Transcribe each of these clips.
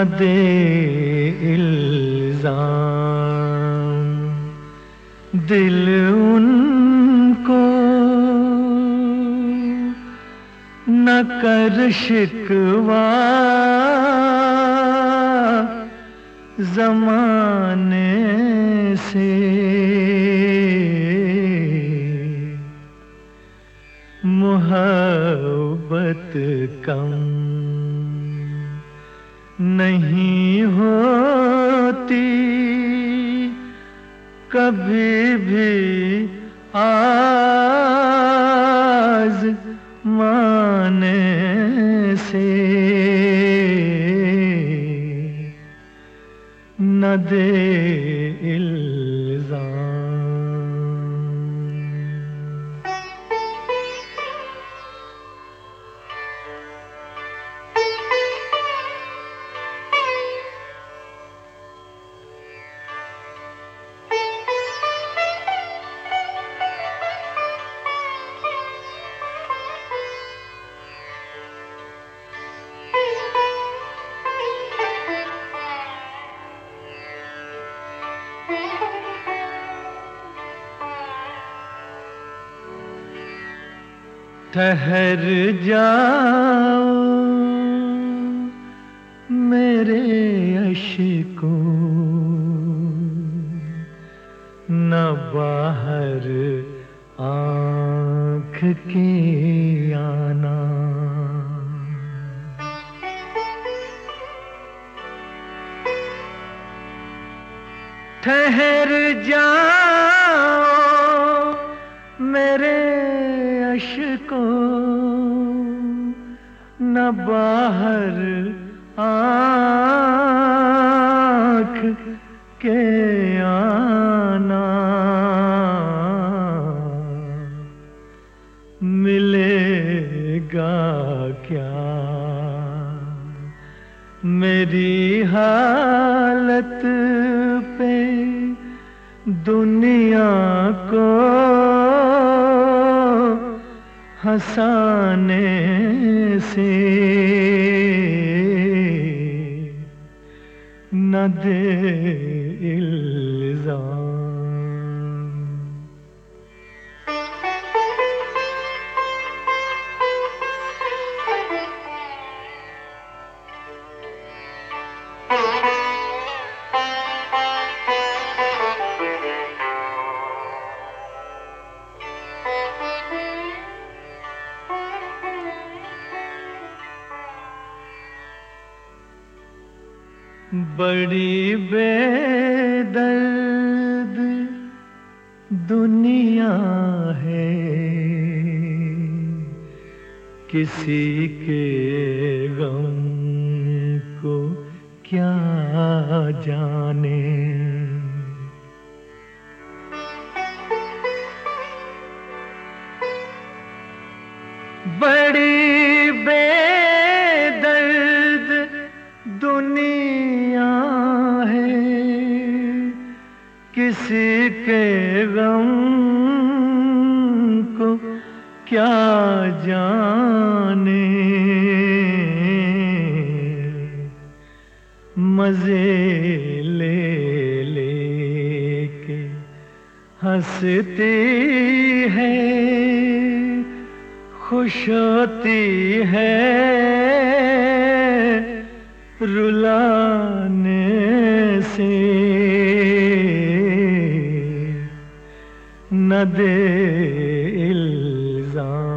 दे इल्जाम दिल उनको, न कर शिकवा ज़माने से। मोहब्बत कम नहीं होती कभी भी आज़माने से। न दे इल्ज़ाम। ठहर जाओ मेरे अश्कों, न बाहर आँख के आना। ठहर जाओ मेरे अश्कों, न बाहर आँख के आना। मिलेगा क्या मेरी हालत पे दुनिया को हंसाने से। न दे इल्ज़ाम। बड़ी बेदर्द दुनिया है, किसी के गम को क्या जाने। बड़ी बेदर्द दुनिया है, किसी के गम को क्या जाने। मजे ले लेके हंसती है, खुश होती है रुलाने से। न दे इल्ज़ाम।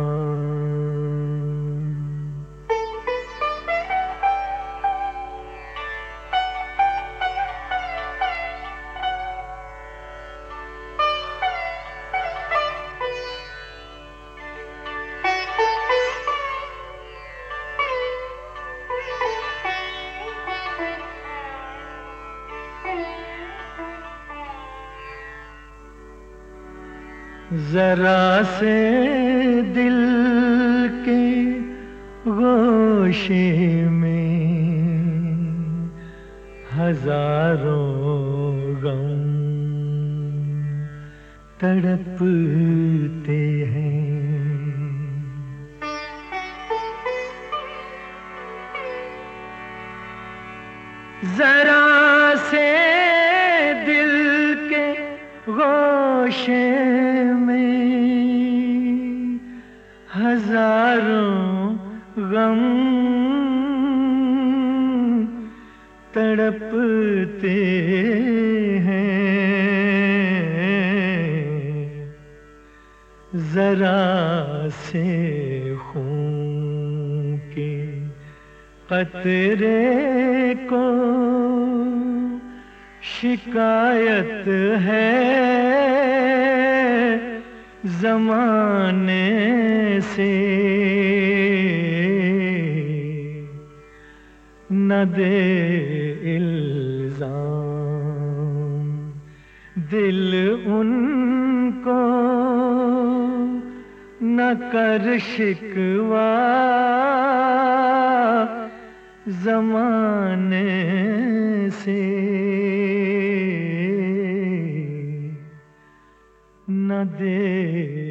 जरा से दिल के गोशे में हजारों गम तड़पते हैं। हजारों गम तड़पते हैं, जरा से खून के कतरे को शिकायत है ज़माने से। न दे इल्ज़ाम दिल उनको, न कर शिकवा ज़माने से। न दे